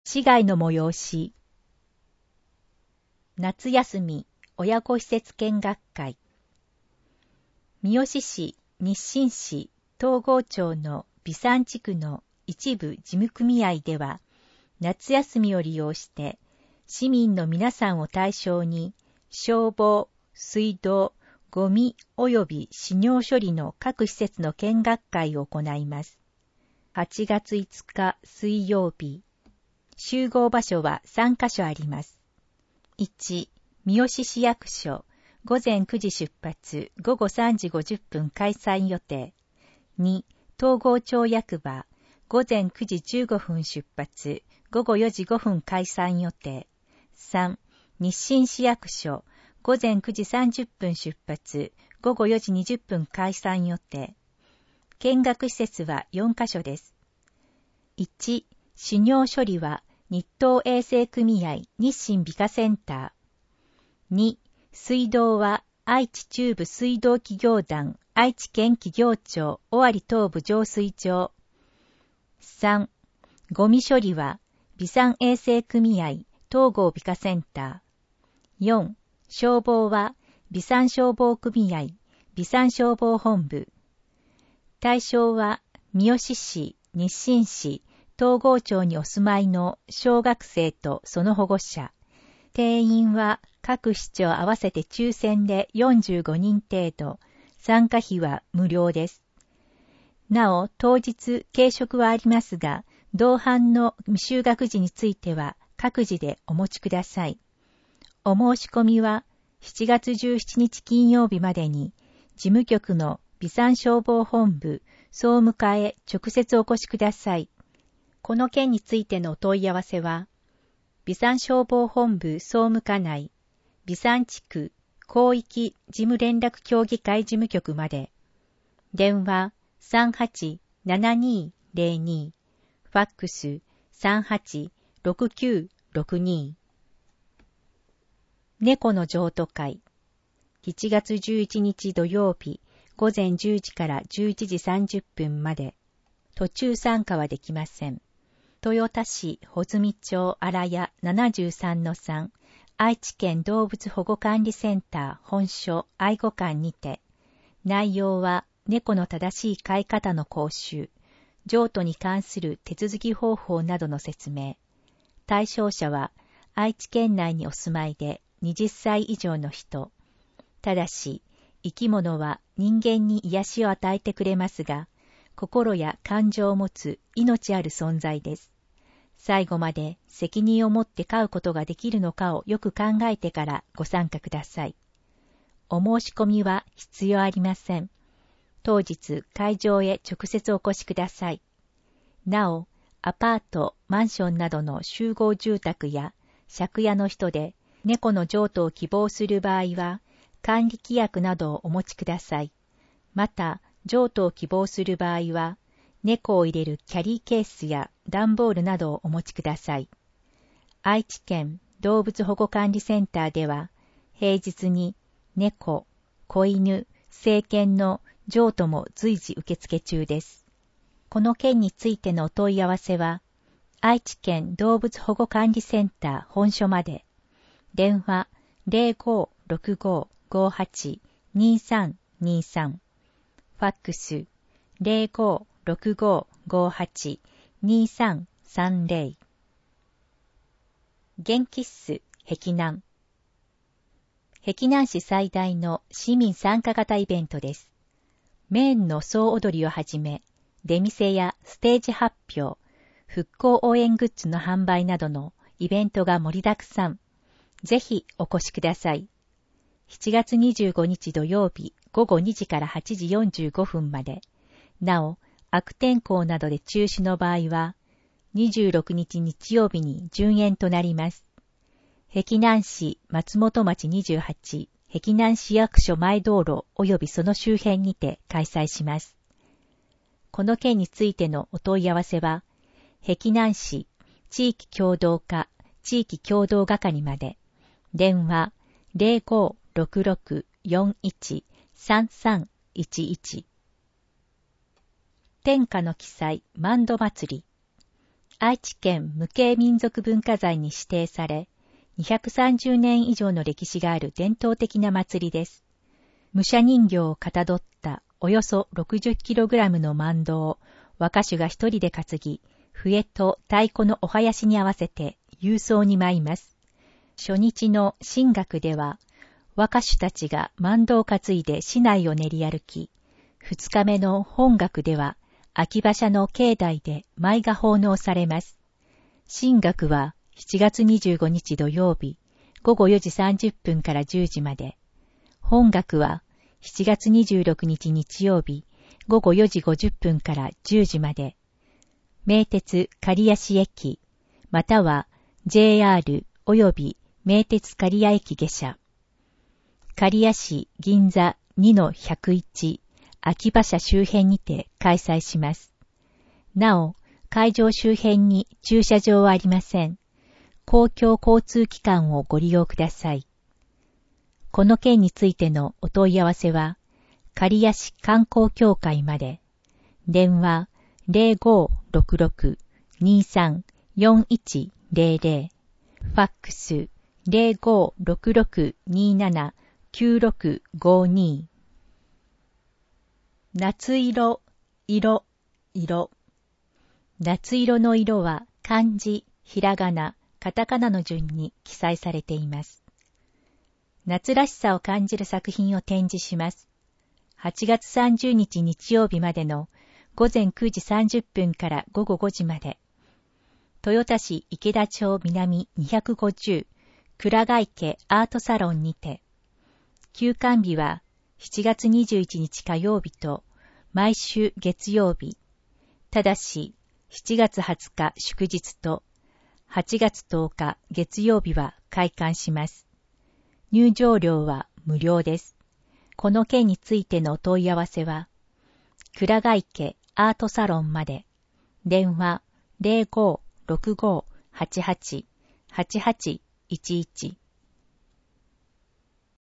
市街の催し。夏休み親子施設見学会。三好市、日清市、東郷町の美山地区の一部事務組合では、夏休みを利用して市民の皆さんを対象に消防、水道、ゴミ及び死尿処理の各施設の見学会を行います。8月5日水曜日。集合場所は3カ所あります。1、三好市役所、午前9時出発、午後3時50分開催予定。2、東郷町役場、午前9時15分出発、午後4時5分開催予定。3、日清市役所、午前9時30分出発、午後4時20分開催予定。見学施設は4カ所です。1、死尿処理は日東衛生組合日清美化センター。2、水道は愛知中部水道企業団愛知県企業庁尾張東部浄水場。3、ゴミ処理は美山衛生組合東郷美化センター。4、消防は美山消防組合美山消防本部。対象は三好市、日清市、東郷町にお住まいの小学生とその保護者。定員は各市町合わせて抽選で45人程度。参加費は無料です。なお、当日軽食はありますが、同伴の未就学児については各自でお持ちください。お申し込みは7月17日金曜日までに、事務局の美山消防本部総務課へ直接お越しください。この件についてのお問い合わせは、美山消防本部総務課内、美山地区広域事務連絡協議会事務局まで。電話 38-7202、ファックス 38-6962。猫の譲渡会。7月11日土曜日、午前10時から11時30分まで。途中参加はできません。豊田市穂積町荒谷 73-3、愛知県動物保護管理センター本所愛護館にて、内容は猫の正しい飼い方の講習、譲渡に関する手続き方法などの説明。対象者は愛知県内にお住まいで20歳以上の人。ただし、生き物は人間に癒しを与えてくれますが、心や感情を持つ命ある存在です。最後まで責任を持って飼うことができるのかをよく考えてからご参加ください。お申し込みは必要ありません。当日会場へ直接お越しください。なお、アパート、マンションなどの集合住宅や借家の人で猫の譲渡を希望する場合は、管理規約などをお持ちください。また、譲渡を希望する場合は、猫を入れるキャリーケースや段ボールなどをお持ちください。愛知県動物保護管理センターでは、平日に猫、子犬、成犬の譲渡も随時受付中です。この件についてのお問い合わせは、愛知県動物保護管理センター本所まで。電話 0565582323。ファックス 0565582330。元気っす、碧南。碧南市最大の市民参加型イベントです。メーンの総踊りをはじめ、出店やステージ発表、復興応援グッズの販売などのイベントが盛りだくさん。ぜひお越しください。7月25日土曜日午後2時から8時45分まで。なお、悪天候などで中止の場合は、26日日曜日に順延となります。碧南市松本町28、碧南市役所前道路及びその周辺にて開催します。この件についてのお問い合わせは、碧南市地域協同課地域協同係まで。電話 0566413311。天下の記載万度祭り。 愛知県無形民族文化財に指定され、230年以上の歴史がある伝統的な祭りです。武者人形をかたどったおよそ 60kg の万灯を若手が一人で担ぎ、笛と太鼓のお囃子に合わせて勇壮に舞います。初日の神楽では、若手たちが万灯を担いで市内を練り歩き、2日目の本楽では、秋馬車の境内で舞が奉納されます。神楽は7月25日土曜日、午後4時30分から10時まで。本楽は7月26日日曜日、午後4時50分から10時まで。名鉄刈谷市駅、または JR および名鉄刈谷駅下車。刈谷市銀座 2-101 秋馬車周辺にて開催します。なお、会場周辺に駐車場はありません。公共交通機関をご利用ください。この件についてのお問い合わせは、刈谷市観光協会まで。電話 0566-23-4100、ファックス 056627-9652。夏色、色、色。夏色の色は漢字、ひらがな、カタカナの順に記載されています。夏らしさを感じる作品を展示します。8月30日日曜日までの午前9時30分から午後5時まで。豊田市池田町南250倉ヶ池アートサロンにて。休館日は7月21日火曜日と毎週月曜日。ただし7月20日祝日と8月10日月曜日は開館します。入場料は無料です。この件についてのお問い合わせは、倉ヶ池アートサロンまで。電話 0565888811